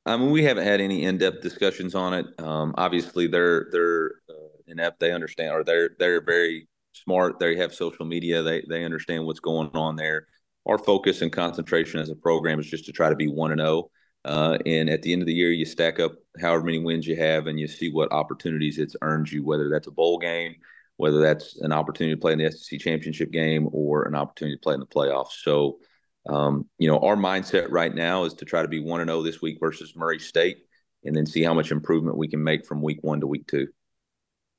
I mean, we haven't had any in-depth discussions on it. Obviously, they're inept. They understand, or they're very smart. They have social media. They understand what's going on there. Our focus and concentration as a program is just to try to be 1-0. And at the end of the year, you stack up however many wins you have, and you see what opportunities it's earned you. Whether that's a bowl game, whether that's an opportunity to play in the SEC championship game, or an opportunity to play in the playoffs. So our mindset right now is to try to be 1-0 this week versus Murray State, and then see how much improvement we can make from week 1 to week 2.